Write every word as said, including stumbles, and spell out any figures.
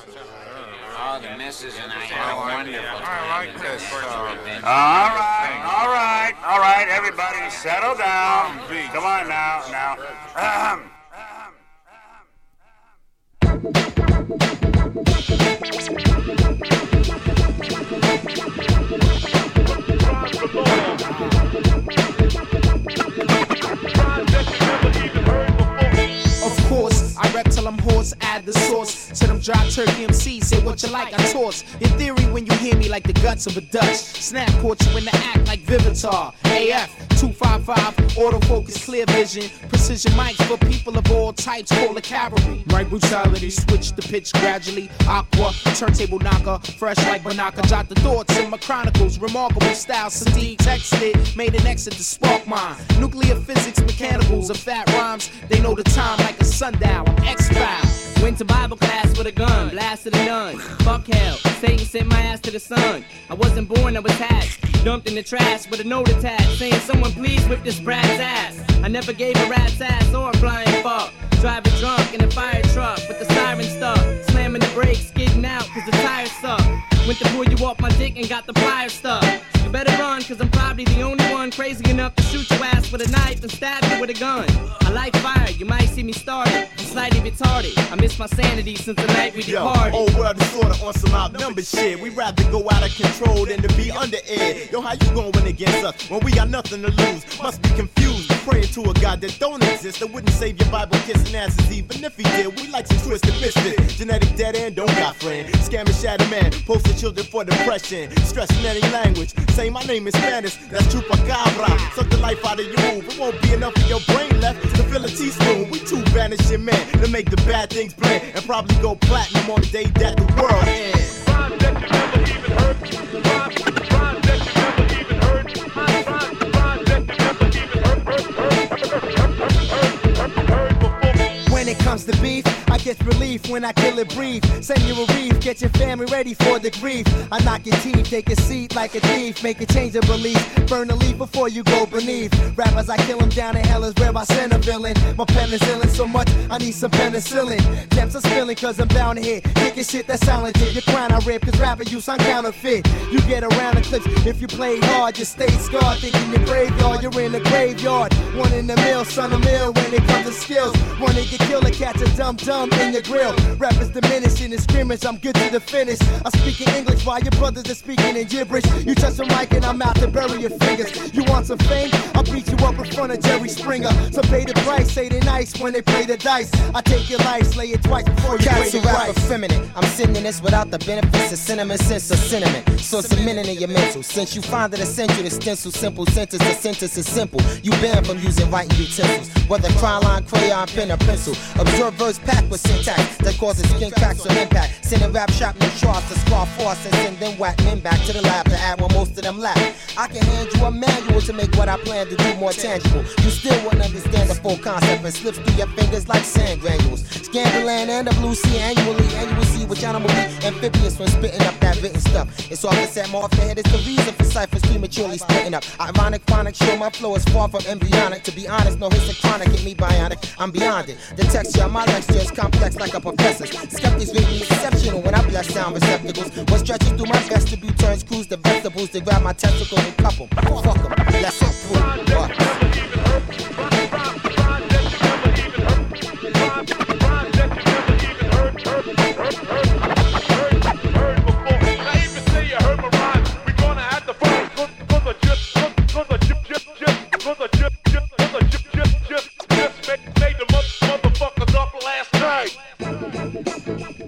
Oh, the missus and I had a wonderful time. I like this. All right, all right, all right, everybody settle down. Come on now, now. Ahem. Of course, I rap till I'm hoarse, add the sauce to them dry turkey M Cs, say what you like, I toss. In theory, when you hear me like the guts of a Dutch, Snap caught you in the act like Vivitar. A F two five five, autofocus, clear vision, precision mics for people of all types, call the cavalry. Right brutality, switch the pitch gradually, aqua, turntable knocker, fresh like Banaka, jot the thoughts in my chronicles, remarkable style, Sadiq texted, made an exit to spark mine. Nuclear physics, mechanicals, of fat rhymes, they know the time like a sundial, I'm X-File. Went to Bible class with a gun, blasted a nun. Fuck hell, Satan sent my ass to the sun. I wasn't born, I was hatched, dumped in the trash with a note attached, saying someone please whip this brat's ass. I never gave a rat's ass or a flying fuck. Driving drunk in a fire truck with the siren stuck. Slamming the brakes, skidding out cause the tires suck. Went to pull you off my dick and got the pliers stuck. You better run cause I'm probably the only one crazy enough to shoot your ass with a knife and stab you with a gun. I like fire, you might see me started. I'm slightly retarded, I miss my sanity since the night we departed. Yo, old world is sorta on some outnumbered shit. We rather go out of control than to be under air. Yo, how you gonna win against us when we got nothing to lose? Must be confused, praying to a God that don't exist. That wouldn't save your Bible kissing asses even if he did. We like some twisted misfits, genetic dead end, don't got friend. Scamming shadow man, posting children for depression. Stressing any language, say my name is Spanish, that's chupacabra. Suck the life out of you, it won't be enough of your brain left to fill a teaspoon. We two vanishing men to make the bad things blend and probably go platinum on the day that the world ends. Rhymes that you never even heard. Rhymes, rhymes that you never even heard. Rhymes, rhymes, rhymes that you never even heard. Heard, heard, heard, heard before. When it comes to beef, I get relief when I kill it brief. Send you a reef, get your family ready for the grief. I knock your teeth, take a seat like a thief, make a change of belief. Burn a leaf before you go beneath. Rappers, I kill them down in hell is where I send a villain. My pen is illin' so much, I need some penicillin. Gems are spilling cause I'm down here. Kicking shit that's sound legit. Your crown I rip cause rapper you sound counterfeit. You get around the clips if you play hard. You stay scarred, thinking your graveyard. You're in the graveyard. One in the mill, son of mill when it comes to skills. One to get killed and catch a dumb dumb in your grill. Rappers diminishing in scrimmage, I'm good to the finish. I'm speaking English while your brothers are speaking in gibberish. You touch a mic and I'm out to bury your fingers. You want some fame? I'll beat you up in front of Jerry Springer. So pay the price, say they nice when they play the dice. I take your life, slay it twice before you Cats play who the rap right. effeminate. I'm sending this without the benefits of cinnamon sense of cinnamon. So cementing in your mental. Since you find it essential to stencil simple sentence, the sentence is simple. You banned from using writing utensils, whether crayon, crayon, pen, or pencil. Observe verse packed with syntax that causes skin cracks or impact. Sending rap sharpening sharps to scar force and send them whack men back to the lab to add when most of them lack. I can hand you a manual to make what I plan to do more tangible. You still wouldn't understand the full concept and slips through your fingers like sand granules. Scan the land and the blue sea annually, and you will see which animal be amphibious when spitting up that written stuff. It's all the set more off the head is the reason for ciphers prematurely splitting up. Ironic, phonic, sure my flow is far from embryonic. To be honest, no hits are chronic, hit me bionic. I'm beyond it. The texture of my lecture is complex like a professor's. Skeptics rate me exceptional when I bless sound receptacles. What stretches through my vestibule turns crews to vegetables. They grab my testicles and couple. Fuck them, let's improve. Uh. Just made the motherfuckers up last night.